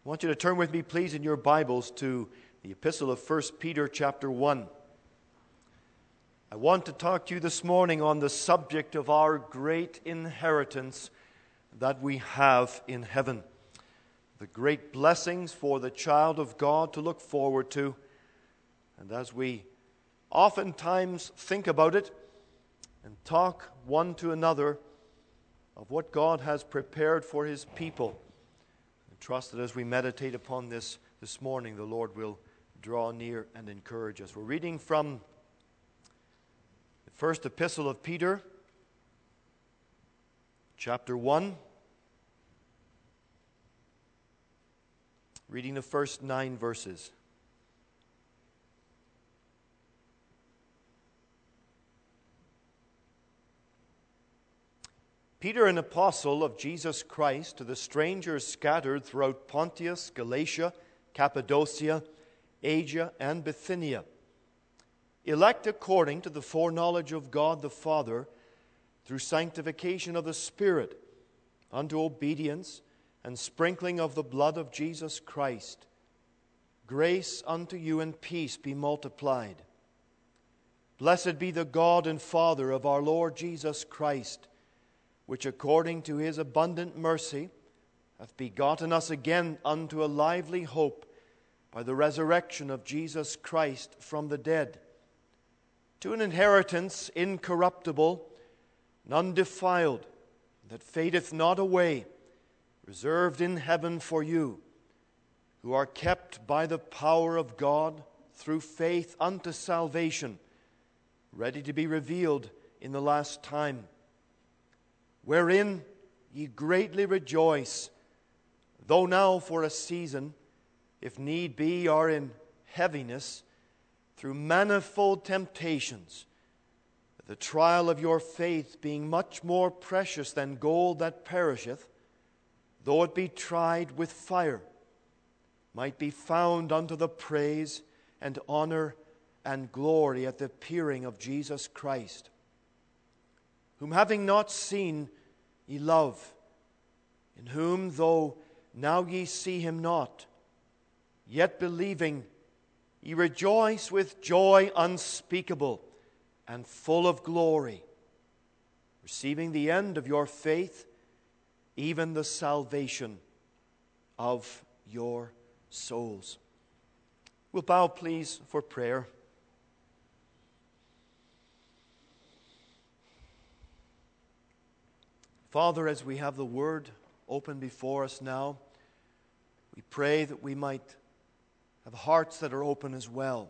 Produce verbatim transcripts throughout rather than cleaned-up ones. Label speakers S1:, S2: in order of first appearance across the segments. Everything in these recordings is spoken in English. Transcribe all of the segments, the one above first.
S1: I want you to turn with me, please, in your Bibles to the epistle of First Peter chapter one. I want to talk to you this morning on the subject of our great inheritance that we have in heaven. The great blessings for the child of God to look forward to. And as we oftentimes think about it and talk one to another of what God has prepared for His people, I trust that as we meditate upon this this morning, the Lord will draw near and encourage us. We're reading from the first epistle of Peter, chapter one, reading the first nine verses. Peter, an apostle of Jesus Christ, to the strangers scattered throughout Pontus, Galatia, Cappadocia, Asia, and Bithynia, elect according to the foreknowledge of God the Father, through sanctification of the Spirit, unto obedience and sprinkling of the blood of Jesus Christ. Grace unto you and peace be multiplied. Blessed be the God and Father of our Lord Jesus Christ, which according to His abundant mercy hath begotten us again unto a lively hope by the resurrection of Jesus Christ from the dead, to an inheritance incorruptible and undefiled, that fadeth not away, reserved in heaven for you, who are kept by the power of God through faith unto salvation, ready to be revealed in the last time, wherein ye greatly rejoice, though now for a season, if need be, are in heaviness, through manifold temptations, the trial of your faith being much more precious than gold that perisheth, though it be tried with fire, might be found unto the praise and honor and glory at the appearing of Jesus Christ, whom having not seen ye love, in whom though now ye see Him not, yet believing ye rejoice with joy unspeakable and full of glory, receiving the end of your faith, even the salvation of your souls. We'll bow, please, for prayer. Father, as we have the Word open before us now, we pray that we might have hearts that are open as well.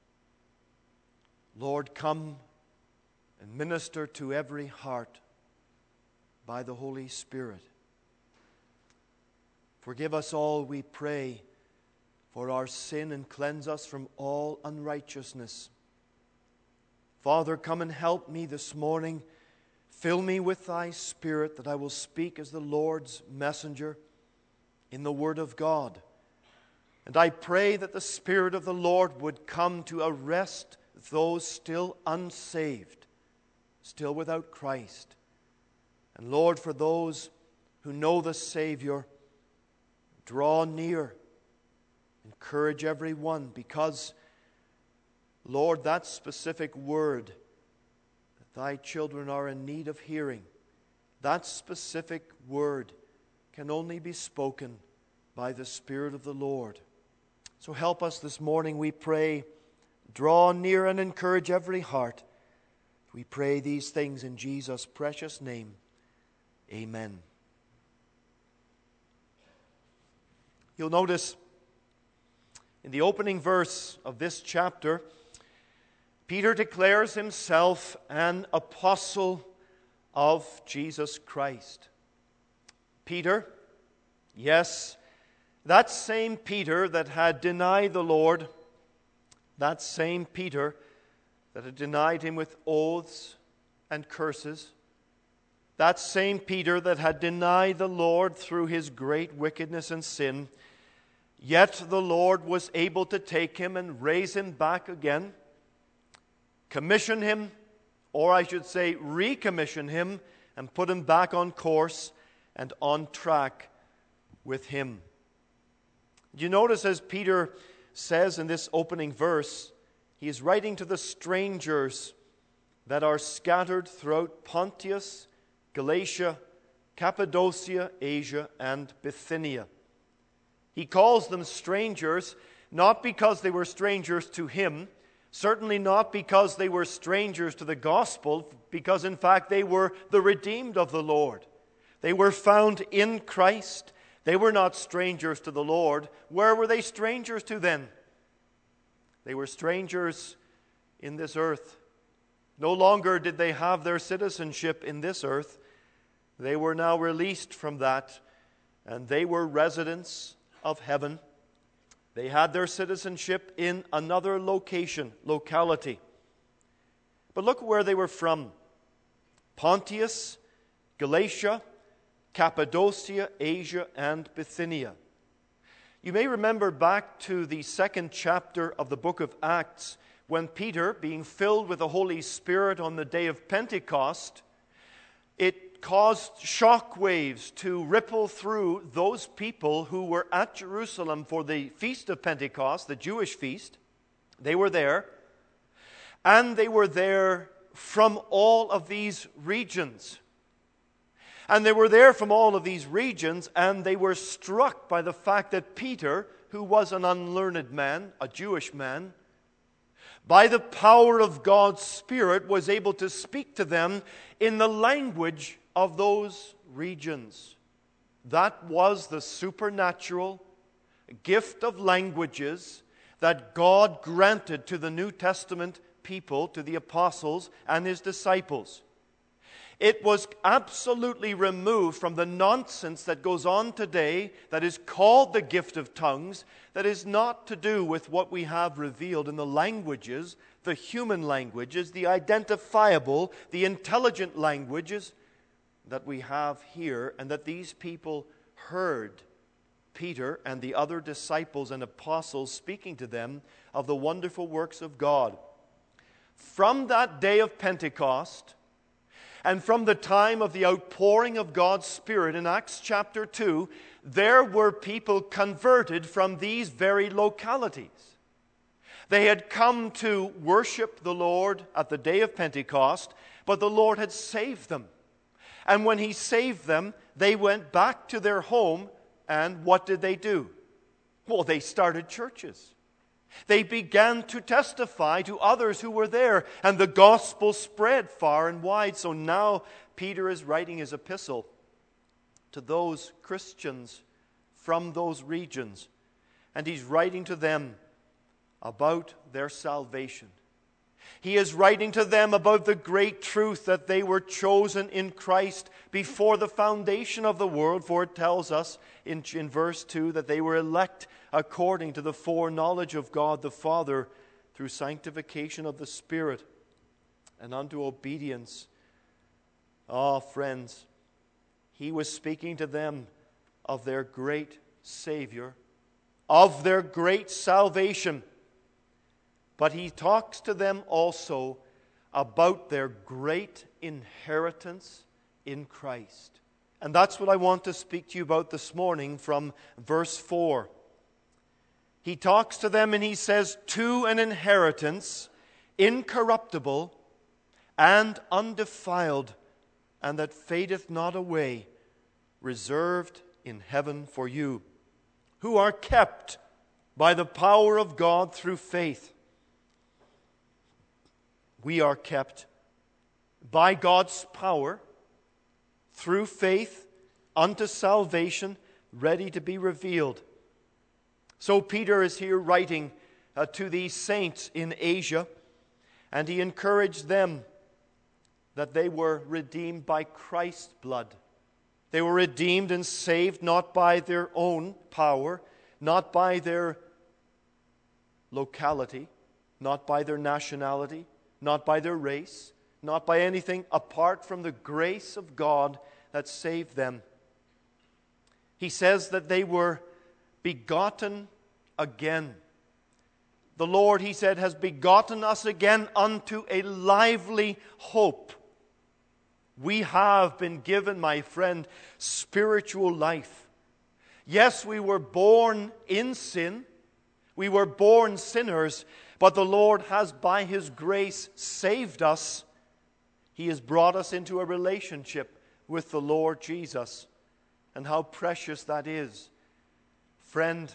S1: Lord, come and minister to every heart by the Holy Spirit. Forgive us all, we pray, for our sin, and cleanse us from all unrighteousness. Father, come and help me this morning. Fill me with Thy Spirit, that I will speak as the Lord's messenger in the Word of God. And I pray that the Spirit of the Lord would come to arrest those still unsaved, still without Christ. And Lord, for those who know the Savior, draw near, encourage every one, because, Lord, that specific word that Thy children are in need of hearing, that specific word can only be spoken by the Spirit of the Lord. So help us this morning, we pray. Draw near and encourage every heart. We pray these things in Jesus' precious name. Amen. You'll notice in the opening verse of this chapter, Peter declares himself an apostle of Jesus Christ. Peter, yes, that same Peter that had denied the Lord, that same Peter that had denied Him with oaths and curses, that same Peter that had denied the Lord through his great wickedness and sin, yet the Lord was able to take him and raise him back again, commission him, or I should say recommission him, and put him back on course and on track with Him. You notice, as Peter says in this opening verse, he is writing to the strangers that are scattered throughout Pontus, Galatia, Cappadocia, Asia, and Bithynia. He calls them strangers not because they were strangers to him, certainly not because they were strangers to the gospel, because in fact they were the redeemed of the Lord. They were found in Christ. They were not strangers to the Lord. Where were they strangers to then? They were strangers in this earth. No longer did they have their citizenship in this earth. They were now released from that, and they were residents of heaven. They had their citizenship in another location, locality. But look where they were from. Pontus, Galatia, Cappadocia, Asia, and Bithynia. You may remember back to the second chapter of the book of Acts, when Peter, being filled with the Holy Spirit on the day of Pentecost, it caused shock waves to ripple through those people who were at Jerusalem for the feast of Pentecost, the Jewish feast. They were there, and they were there from all of these regions. And they were there from all of these regions, and they were struck by the fact that Peter, who was an unlearned man, a Jewish man, by the power of God's Spirit was able to speak to them in the language of those regions. That was the supernatural gift of languages that God granted to the New Testament people, to the apostles and his disciples. It was absolutely removed from the nonsense that goes on today that is called the gift of tongues, that is not to do with what we have revealed in the languages, the human languages, the identifiable, the intelligent languages that we have here, and that these people heard Peter and the other disciples and apostles speaking to them of the wonderful works of God. From that day of Pentecost, and from the time of the outpouring of God's Spirit in Acts chapter two, there were people converted from these very localities. They had come to worship the Lord at the day of Pentecost, but the Lord had saved them. And when He saved them, they went back to their home, and what did they do? Well, they started churches. They began to testify to others who were there, and the gospel spread far and wide. So now Peter is writing his epistle to those Christians from those regions, and he's writing to them about their salvation. He is writing to them about the great truth that they were chosen in Christ before the foundation of the world, for it tells us in, in verse two that they were elect according to the foreknowledge of God the Father through sanctification of the Spirit and unto obedience. Ah, friends, he was speaking to them of their great Savior, of their great salvation. But he talks to them also about their great inheritance in Christ. And that's what I want to speak to you about this morning from verse four. He talks to them and he says, to an inheritance incorruptible and undefiled, and that fadeth not away, reserved in heaven for you, who are kept by the power of God through faith. We are kept by God's power through faith unto salvation, ready to be revealed. So Peter is here writing uh, to these saints in Asia, and he encouraged them that they were redeemed by Christ's blood. They were redeemed and saved not by their own power, not by their locality, not by their nationality, not by their race, not by anything apart from the grace of God that saved them. He says that they were begotten again. The Lord, he said, has begotten us again unto a lively hope. We have been given, my friend, spiritual life. Yes, we were born in sin. We were born sinners, but the Lord has by His grace saved us. He has brought us into a relationship with the Lord Jesus. And how precious that is. Friend,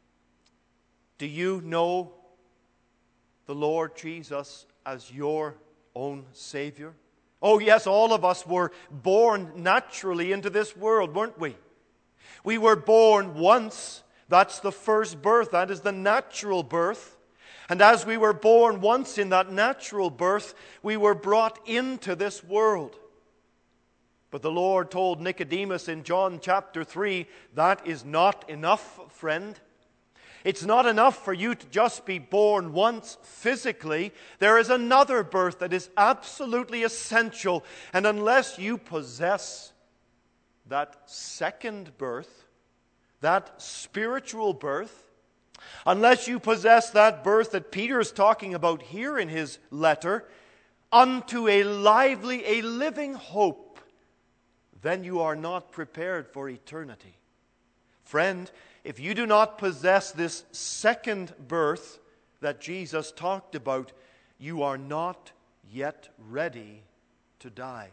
S1: do you know the Lord Jesus as your own Savior? Oh yes, all of us were born naturally into this world, weren't we? We were born once. That's the first birth. That is the natural birth. And as we were born once in that natural birth, we were brought into this world. But the Lord told Nicodemus in John chapter three, that is not enough, friend. It's not enough for you to just be born once physically. There is another birth that is absolutely essential. And unless you possess that second birth, that spiritual birth, unless you possess that birth that Peter is talking about here in his letter, unto a lively, a living hope, then you are not prepared for eternity. Friend, if you do not possess this second birth that Jesus talked about, you are not yet ready to die.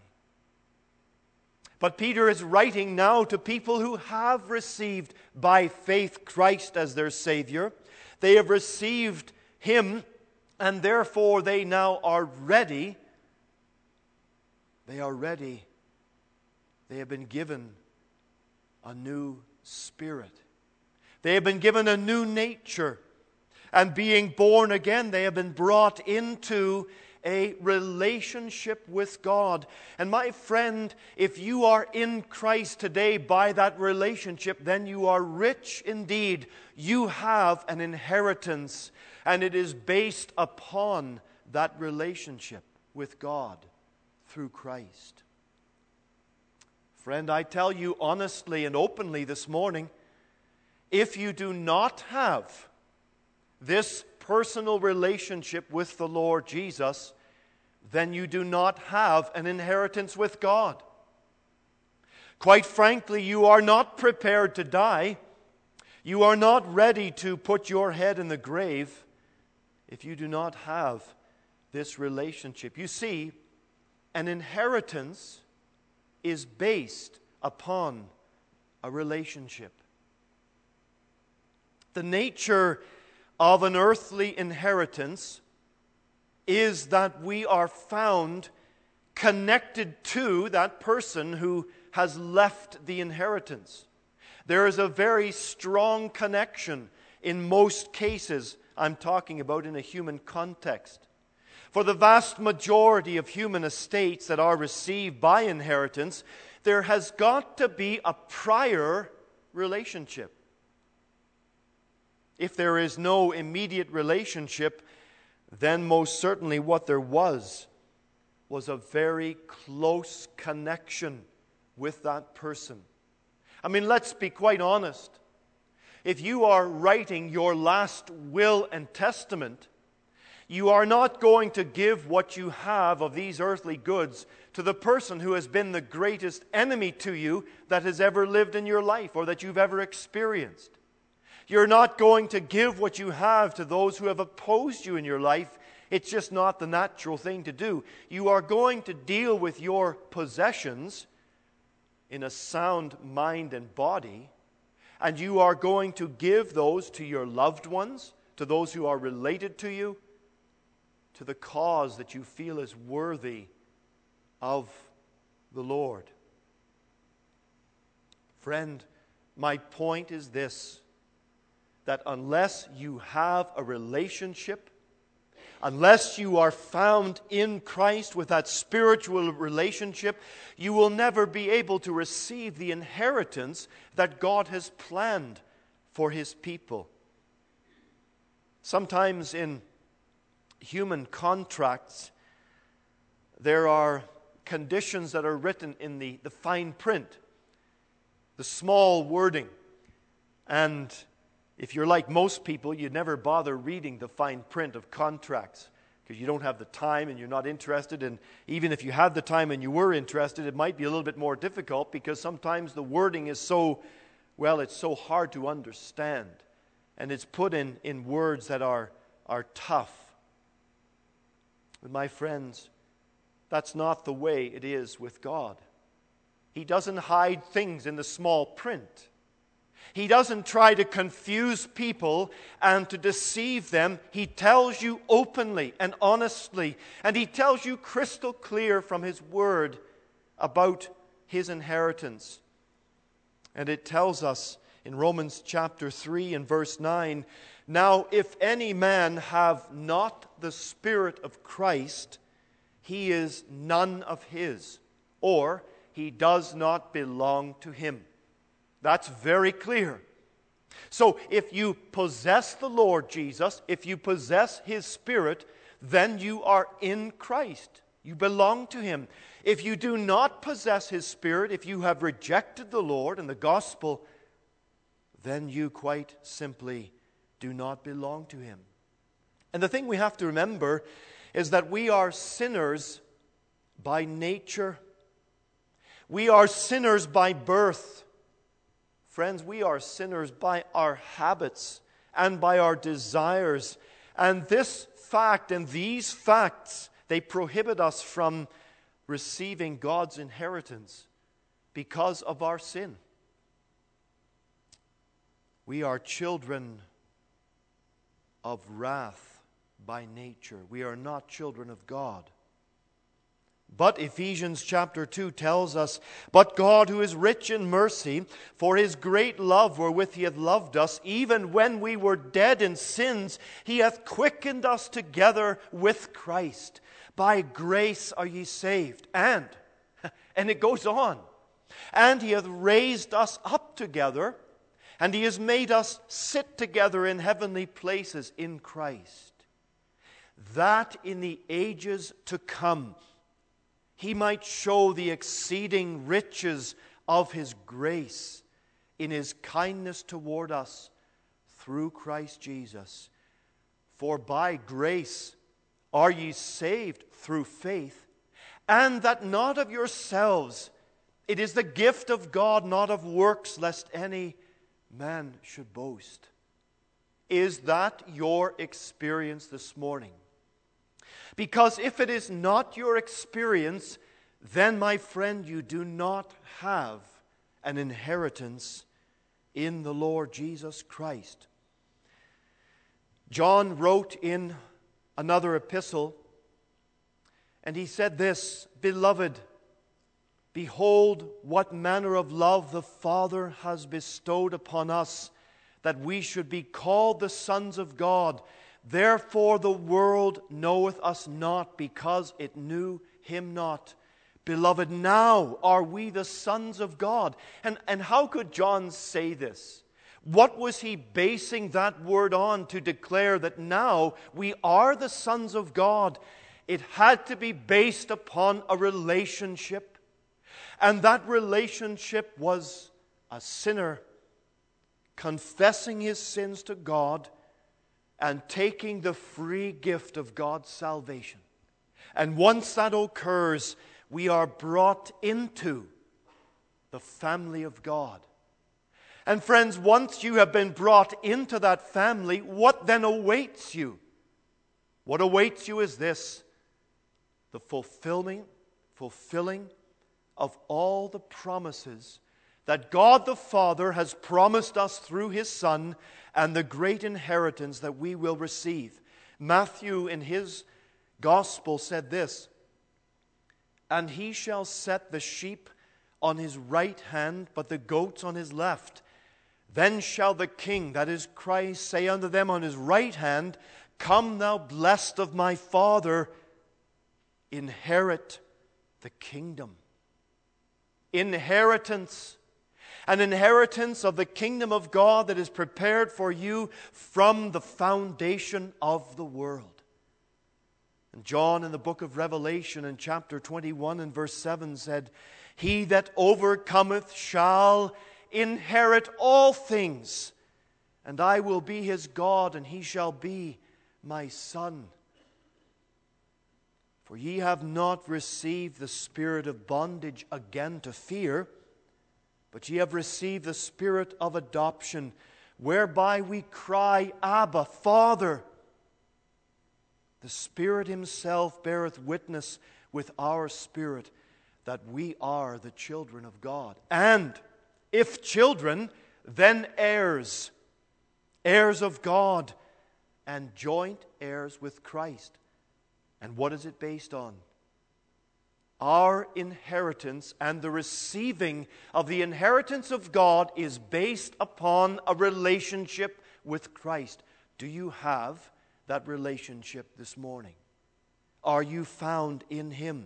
S1: But Peter is writing now to people who have received by faith Christ as their Savior. They have received Him, and therefore they now are ready. They are ready. They have been given a new spirit. They have been given a new nature. And being born again, they have been brought into a relationship with God. And my friend, if you are in Christ today by that relationship, then you are rich indeed. You have an inheritance, and it is based upon that relationship with God through Christ. Friend, I tell you honestly and openly this morning, if you do not have this personal relationship with the Lord Jesus, then you do not have an inheritance with God. Quite frankly, you are not prepared to die. You are not ready to put your head in the grave if you do not have this relationship. You see, an inheritance is based upon a relationship. The nature of an earthly inheritance is that we are found connected to that person who has left the inheritance. There is a very strong connection in most cases I'm talking about in a human context. For the vast majority of human estates that are received by inheritance, there has got to be a prior relationship. If there is no immediate relationship, then most certainly what there was was a very close connection with that person. I mean, let's be quite honest. If you are writing your last will and testament, you are not going to give what you have of these earthly goods to the person who has been the greatest enemy to you that has ever lived in your life or that you've ever experienced. You're not going to give what you have to those who have opposed you in your life. It's just not the natural thing to do. You are going to deal with your possessions in a sound mind and body, and you are going to give those to your loved ones, to those who are related to you, to the cause that you feel is worthy of the Lord. Friend, my point is this, that unless you have a relationship, unless you are found in Christ with that spiritual relationship, you will never be able to receive the inheritance that God has planned for His people. Sometimes in human contracts, there are conditions that are written in the, the fine print, the small wording. And if you're like most people, you never bother reading the fine print of contracts because you don't have the time and you're not interested. And even if you had the time and you were interested, it might be a little bit more difficult because sometimes the wording is so well, it's so hard to understand. And it's put in, in words that are, are tough. But my friends, that's not the way it is with God. He doesn't hide things in the small print. He doesn't try to confuse people and to deceive them. He tells you openly and honestly, and He tells you crystal clear from His Word about His inheritance. And it tells us in Romans chapter three and verse nine, "Now if any man have not the Spirit of Christ, he is none of His, or he does not belong to Him." That's very clear. So if you possess the Lord Jesus, if you possess His Spirit, then you are in Christ. You belong to Him. If you do not possess His Spirit, if you have rejected the Lord and the gospel, then you quite simply do not belong to Him. And the thing we have to remember is that we are sinners by nature. We are sinners by birth. Friends, we are sinners by our habits and by our desires. And this fact and these facts, they prohibit us from receiving God's inheritance because of our sin. We are children of wrath by nature. We are not children of God. But Ephesians chapter two tells us, "But God, who is rich in mercy, for His great love wherewith He hath loved us, even when we were dead in sins, He hath quickened us together with Christ. By grace are ye saved." And, and it goes on, "And He hath raised us up together, and He has made us sit together in heavenly places in Christ, that in the ages to come He might show the exceeding riches of His grace in His kindness toward us through Christ Jesus. For by grace are ye saved through faith, and that not of yourselves. It is the gift of God, not of works, lest any man should boast." Is that your experience this morning? Because if it is not your experience, then, my friend, you do not have an inheritance in the Lord Jesus Christ. John wrote in another epistle, and he said this, "Beloved, behold what manner of love the Father has bestowed upon us, that we should be called the sons of God. Therefore the world knoweth us not, because it knew Him not. Beloved, now are we the sons of God." And, and how could John say this? What was he basing that word on to declare that now we are the sons of God? It had to be based upon a relationship. And that relationship was a sinner confessing his sins to God and taking the free gift of God's salvation. And once that occurs, we are brought into the family of God. And friends, once you have been brought into that family, what then awaits you? What awaits you is this: the fulfilling, fulfilling of all the promises that God the Father has promised us through His Son, and the great inheritance that we will receive. Matthew in his gospel said this, "And He shall set the sheep on His right hand, but the goats on His left. Then shall the King," that is Christ, "say unto them on His right hand, Come thou blessed of my Father, inherit the kingdom." Inheritance. An inheritance of the kingdom of God that is prepared for you from the foundation of the world. And John in the book of Revelation in chapter twenty-one and verse seven said, "He that overcometh shall inherit all things, and I will be his God, and he shall be my son. For ye have not received the spirit of bondage again to fear, but ye have received the Spirit of adoption, whereby we cry, Abba, Father. The Spirit himself beareth witness with our spirit that we are the children of God. And if children, then heirs, heirs of God, and joint heirs with Christ. And what is it based on? Our inheritance and the receiving of the inheritance of God is based upon a relationship with Christ. Do you have that relationship this morning? Are you found in Him?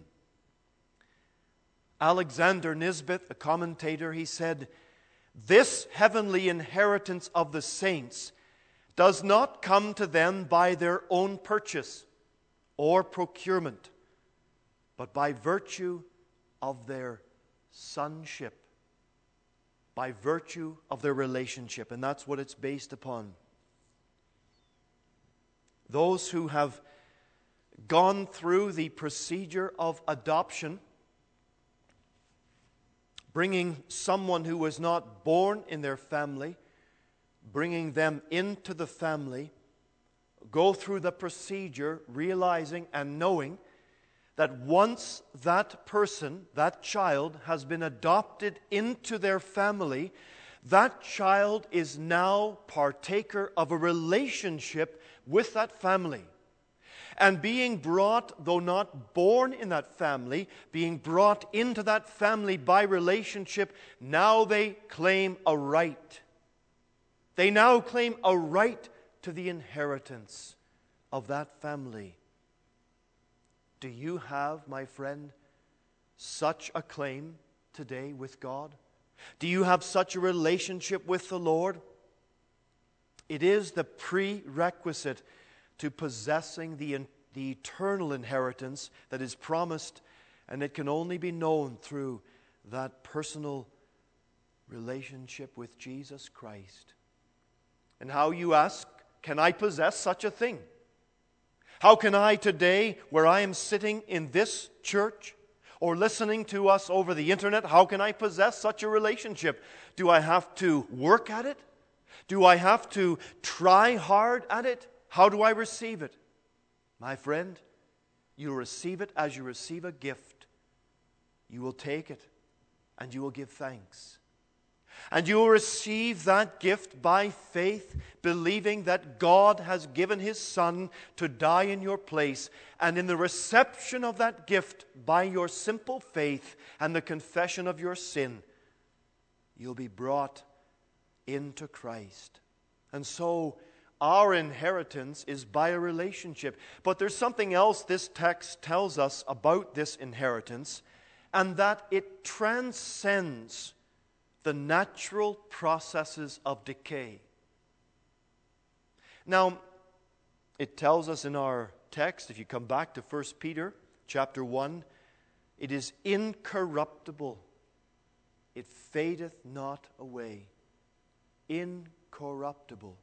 S1: Alexander Nisbet, a commentator, he said, "This heavenly inheritance of the saints does not come to them by their own purchase or procurement, but by virtue of their sonship, by virtue of their relationship." And that's what it's based upon. Those who have gone through the procedure of adoption, bringing someone who was not born in their family, bringing them into the family, go through the procedure, realizing and knowing that once that person, that child, has been adopted into their family, that child is now partaker of a relationship with that family. And being brought, though not born in that family, being brought into that family by relationship, now they claim a right. They now claim a right to the inheritance of that family. Do you have, my friend, such a claim today with God? Do you have such a relationship with the Lord? It is the prerequisite to possessing the, the eternal inheritance that is promised, and it can only be known through that personal relationship with Jesus Christ. And how, you ask, can I possess such a thing? How can I today, where I am sitting in this church or listening to us over the internet, how can I possess such a relationship? Do I have to work at it? Do I have to try hard at it? How do I receive it? My friend, you'll receive it as you receive a gift. You will take it and you will give thanks. And you will receive that gift by faith, believing that God has given His Son to die in your place. And in the reception of that gift, by your simple faith and the confession of your sin, you'll be brought into Christ. And so, our inheritance is by a relationship. But there's something else this text tells us about this inheritance, and that it transcends the natural processes of decay. Now, it tells us in our text, if you come back to First Peter chapter one, it is incorruptible. It fadeth not away. Incorruptible.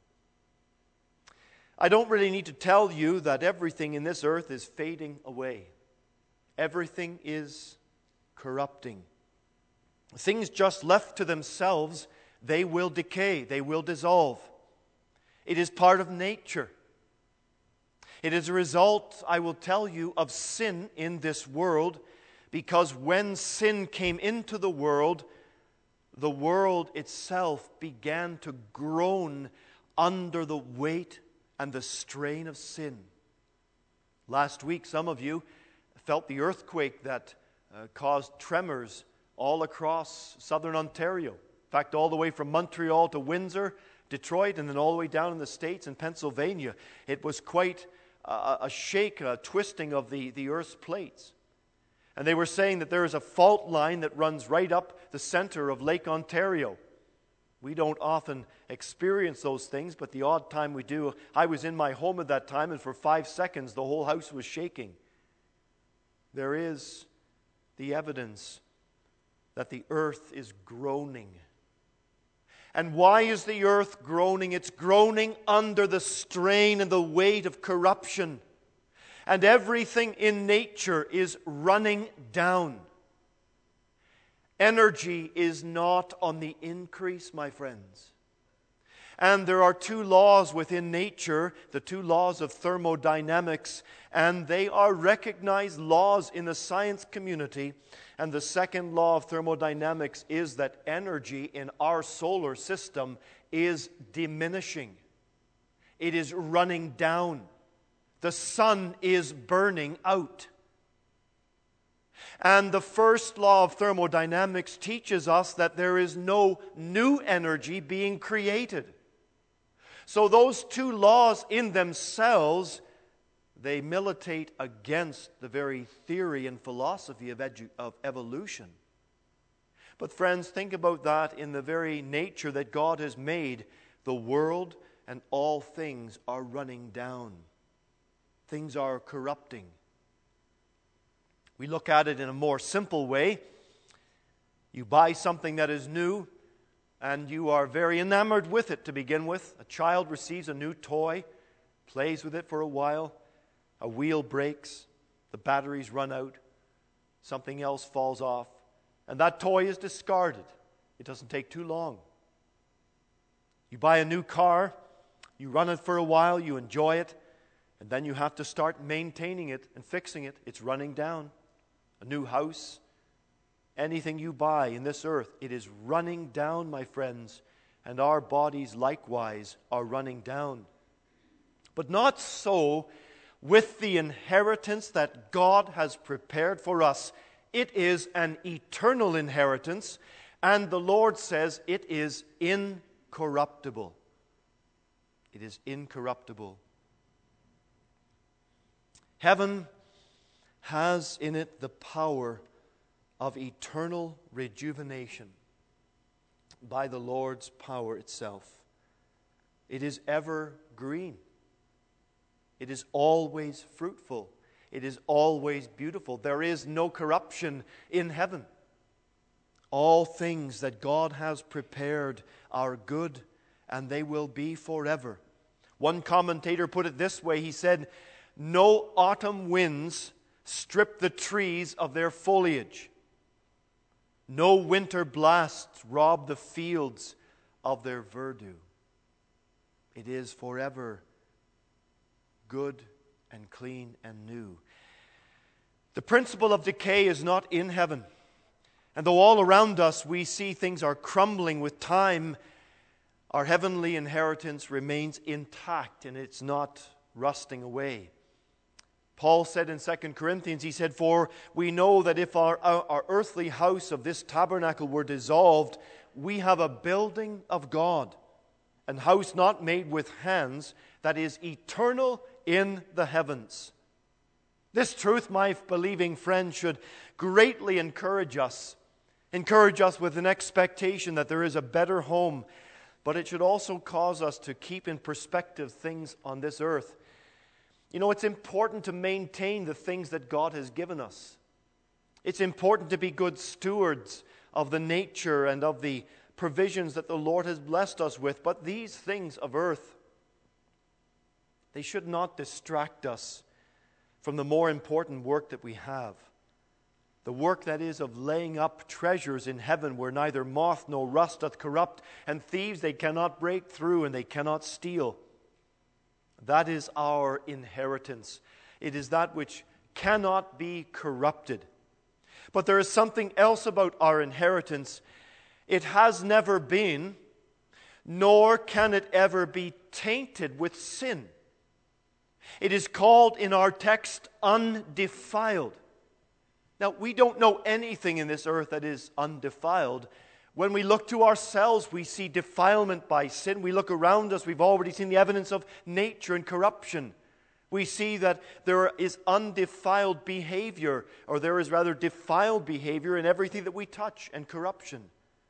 S1: I don't really need to tell you that everything in this earth is fading away. Everything is corrupting. Things just left to themselves, they will decay, they will dissolve. It is part of nature. It is a result, I will tell you, of sin in this world, because when sin came into the world, the world itself began to groan under the weight and the strain of sin. Last week, some of you felt the earthquake that uh, caused tremors all across southern Ontario. In fact, all the way from Montreal to Windsor, Detroit, and then all the way down in the States and Pennsylvania. It was quite a, a shake, a twisting of the, the earth's plates. And they were saying that there is a fault line that runs right up the center of Lake Ontario. We don't often experience those things, but the odd time we do. I was in my home at that time, and for five seconds the whole house was shaking. There is the evidence that the earth is groaning. And why is the earth groaning? It's groaning under the strain and the weight of corruption. And everything in nature is running down. Energy is not on the increase, my friends. And there are two laws within nature, the two laws of thermodynamics, and they are recognized laws in the science community. And the second law of thermodynamics is that energy in our solar system is diminishing. It is running down. The sun is burning out. And the first law of thermodynamics teaches us that there is no new energy being created. So those two laws in themselves, they militate against the very theory and philosophy of, edu- of evolution. But friends, think about that in the very nature that God has made. The world and all things are running down. Things are corrupting. We look at it in a more simple way. You buy something that is new, and you are very enamored with it to begin with. A child receives a new toy, plays with it for a while. A wheel breaks, the batteries run out, something else falls off, and that toy is discarded. It doesn't take too long. You buy a new car, you run it for a while, you enjoy it, and then you have to start maintaining it and fixing it. It's running down. A new house, anything you buy in this earth, it is running down, my friends, and our bodies likewise are running down. But not so with the inheritance that God has prepared for us. It is an eternal inheritance, and the Lord says it is incorruptible. It is incorruptible. Heaven has in it the power of eternal rejuvenation by the Lord's power itself. It is ever green. It is always fruitful. It is always beautiful. There is no corruption in heaven. All things that God has prepared are good, and they will be forever. One commentator put it this way. He said, "No autumn winds strip the trees of their foliage. No winter blasts rob the fields of their verdure. It is forever good and clean and new." The principle of decay is not in heaven. And though all around us we see things are crumbling with time, our heavenly inheritance remains intact and it's not rusting away. Paul said in Second Corinthians, he said, "For we know that if our, our, our earthly house of this tabernacle were dissolved, we have a building of God, an house not made with hands, that is eternal in the heavens." This truth, my believing friend, should greatly encourage us. Encourage us with an expectation that there is a better home. But it should also cause us to keep in perspective things on this earth. You know, it's important to maintain the things that God has given us. It's important to be good stewards of the nature and of the provisions that the Lord has blessed us with. But these things of earth, they should not distract us from the more important work that we have. The work that is of laying up treasures in heaven where neither moth nor rust doth corrupt, and thieves they cannot break through and they cannot steal. That is our inheritance. It is that which cannot be corrupted. But there is something else about our inheritance. It has never been, nor can it ever be tainted with sin. It is called in our text undefiled. Now, we don't know anything in this earth that is undefiled. When we look to ourselves, we see defilement by sin. We look around us, we've already seen the evidence of nature and corruption. We see that there is undefiled behavior, or there is rather defiled behavior in everything that we touch, and corruption.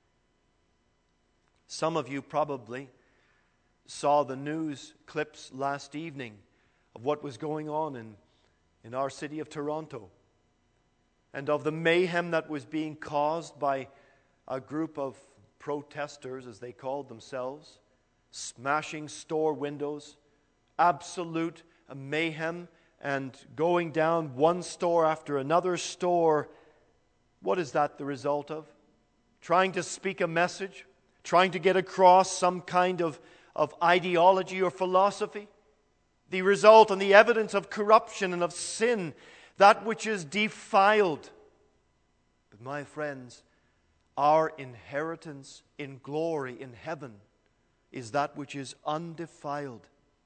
S1: Some of you probably saw the news clips last evening of what was going on in, in our city of Toronto, and of the mayhem that was being caused by a group of protesters, as they called themselves, smashing store windows, absolute mayhem, and going down one store after another store. What is that the result of? trying to speak a message, trying to get across some kind of, of ideology or philosophy. The result and the evidence of corruption and of sin, that which is defiled. But my friends, our inheritance in glory in heaven is that which is undefiled.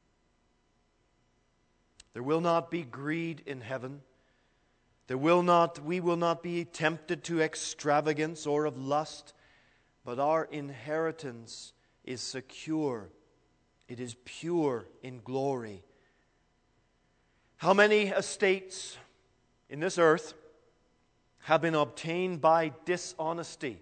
S1: There will not be greed in heaven. There will not, we will not be tempted to extravagance or of lust, but our inheritance is secure. It is pure in glory. How many estates in this earth have been obtained by dishonesty?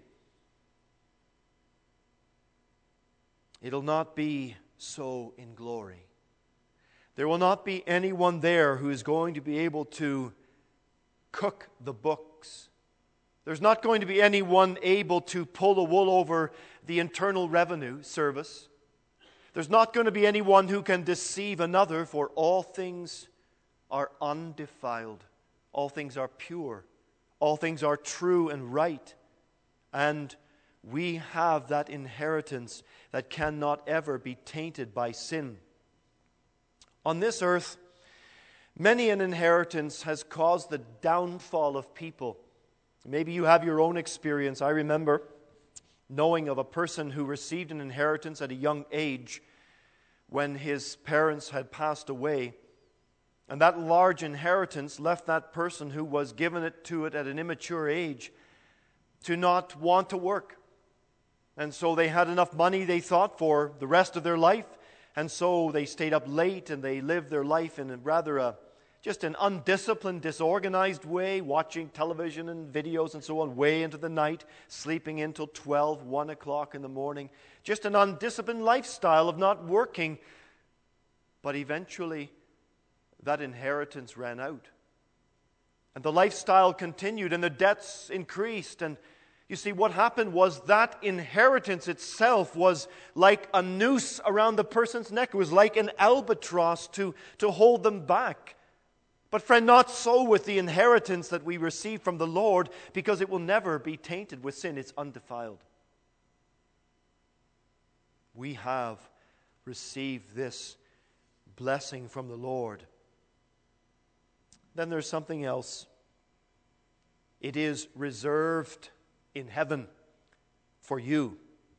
S1: It'll not be so in glory. There will not be anyone there who is going to be able to cook the books. There's not going to be anyone able to pull the wool over the Internal Revenue Service. There's not going to be anyone who can deceive another, for all things are undefiled. All things are pure. All things are true and right. And we have that inheritance that cannot ever be tainted by sin. On this earth, many an inheritance has caused the downfall of people. Maybe you have your own experience. I remember knowing of a person who received an inheritance at a young age when his parents had passed away. And that large inheritance left that person who was given it to it at an immature age to not want to work. And so they had enough money, they thought, for the rest of their life. And so they stayed up late and they lived their life in a rather a, just an undisciplined, disorganized way, watching television and videos and so on way into the night, sleeping until twelve, one o'clock in the morning. Just an undisciplined lifestyle of not working. But eventually, that inheritance ran out. And the lifestyle continued and the debts increased. And you see, what happened was that inheritance itself was like a noose around the person's neck. It was like an albatross to, to hold them back. But friend, not so with the inheritance that we receive from the Lord, because it will never be tainted with sin. It's undefiled. We have received this blessing from the Lord. Then there's something else. It is reserved in heaven for you.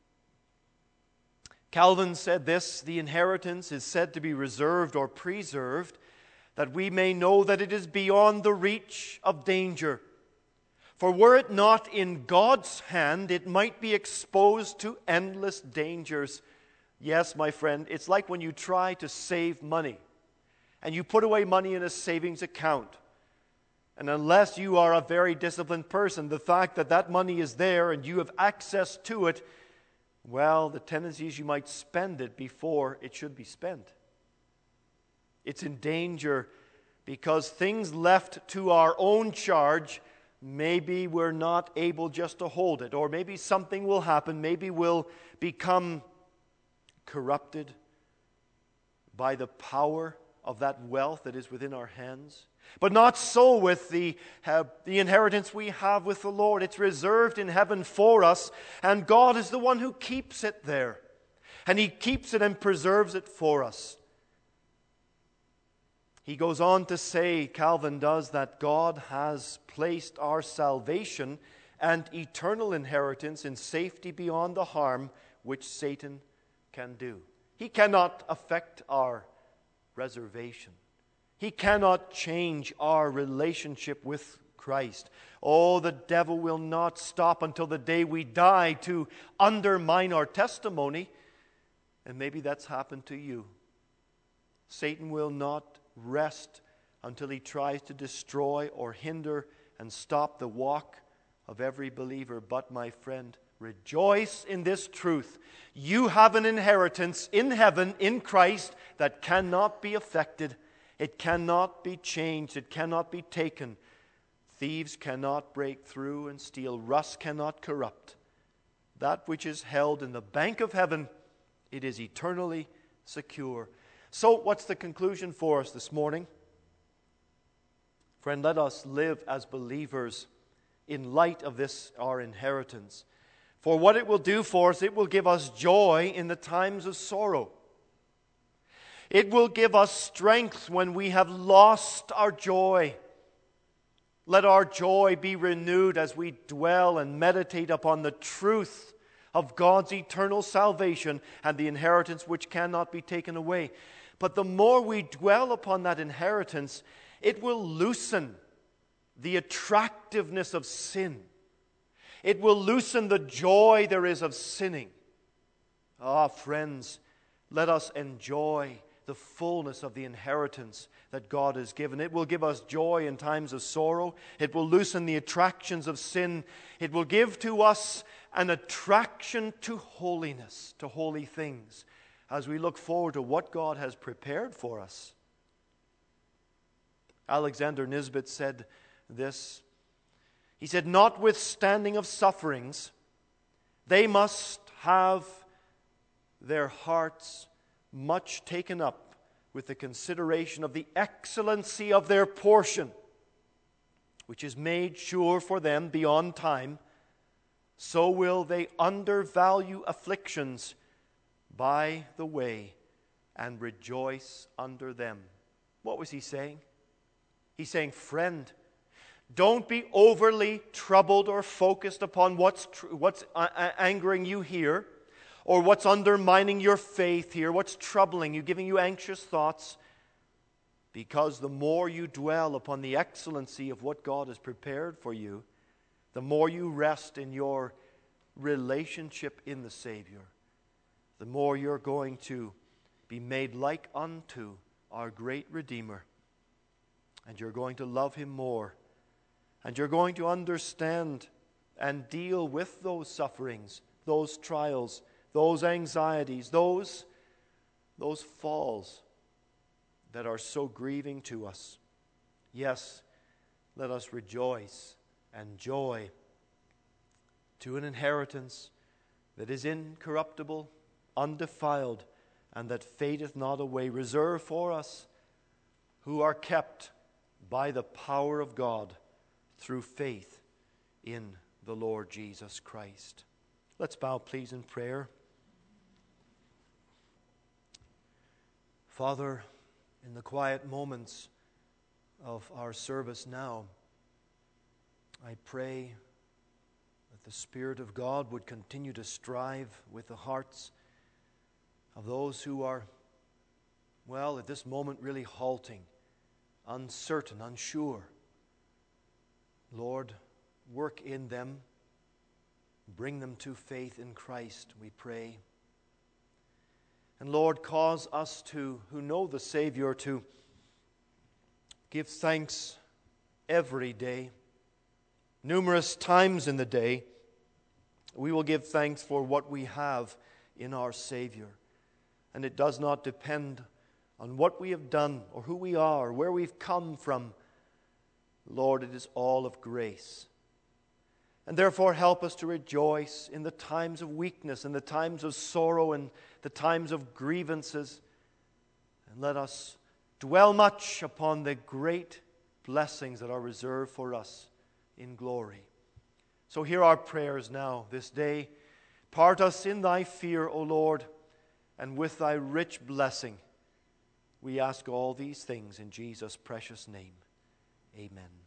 S1: Calvin said this: the inheritance is said to be reserved or preserved, that we may know that it is beyond the reach of danger. For were it not in God's hand, it might be exposed to endless dangers. Yes, my friend, it's like when you try to save money and you put away money in a savings account. And unless you are a very disciplined person, the fact that that money is there and you have access to it, well, the tendency is you might spend it before it should be spent. It's in danger because things left to our own charge, maybe we're not able just to hold it, or maybe something will happen, maybe we'll become corrupted by the power of that wealth that is within our hands. But not so with the, uh, the inheritance we have with the Lord. It's reserved in heaven for us, and God is the one who keeps it there. And He keeps it and preserves it for us. He goes on to say, Calvin does, that God has placed our salvation and eternal inheritance in safety beyond the harm which Satan can do. He cannot affect our reservation. He cannot change our relationship with Christ. Oh, the devil will not stop until the day we die to undermine our testimony. And maybe that's happened to you. Satan will not rest until he tries to destroy or hinder and stop the walk of every believer. But my friend, rejoice in this truth. You have an inheritance in heaven in Christ that cannot be affected. It cannot be changed. It cannot be taken. Thieves cannot break through and steal. Rust cannot corrupt. That which is held in the bank of heaven, it is eternally secure. So what's the conclusion for us this morning? Friend, let us live as believers in light of this, our inheritance. For what it will do for us, it will give us joy in the times of sorrow. It will give us strength when we have lost our joy. Let our joy be renewed as we dwell and meditate upon the truth of God's eternal salvation and the inheritance which cannot be taken away. But the more we dwell upon that inheritance, it will loosen the attractiveness of sin. It will loosen the joy there is of sinning. Ah, friends, let us enjoy the fullness of the inheritance that God has given. It will give us joy in times of sorrow. It will loosen the attractions of sin. It will give to us an attraction to holiness, to holy things, as we look forward to what God has prepared for us. Alexander Nisbet said this. He said, notwithstanding of sufferings, they must have their hearts much taken up with the consideration of the excellency of their portion, which is made sure for them beyond time. So will they undervalue afflictions by the way and rejoice under them. What was he saying? He's saying, friend, don't be overly troubled or focused upon what's tr- what's uh, angering you here, or what's undermining your faith here, what's troubling you, giving you anxious thoughts, because the more you dwell upon the excellency of what God has prepared for you, the more you rest in your relationship in the Savior, the more you're going to be made like unto our great Redeemer. And you're going to love Him more. And you're going to understand and deal with those sufferings, those trials, those anxieties, those, those falls that are so grieving to us. Yes, let us rejoice and joy to an inheritance that is incorruptible, undefiled, and that fadeth not away, reserved for us who are kept by the power of God through faith in the Lord Jesus Christ. Let's bow, please, in prayer. Father, in the quiet moments of our service now, I pray that the Spirit of God would continue to strive with the hearts of those who are, well, at this moment really halting, uncertain, unsure. Lord, work in them. Bring them to faith in Christ, we pray. And Lord, cause us to, who know the Savior, to give thanks every day. Numerous times in the day, we will give thanks for what we have in our Savior. And it does not depend on what we have done or who we are, where we've come from. Lord, it is all of grace. And therefore help us to rejoice in the times of weakness, in the times of sorrow, and the times of grievances. And let us dwell much upon the great blessings that are reserved for us in glory. So hear our prayers now this day. Part us in thy fear, O Lord, and with thy rich blessing. We ask all these things in Jesus' precious name. Amen.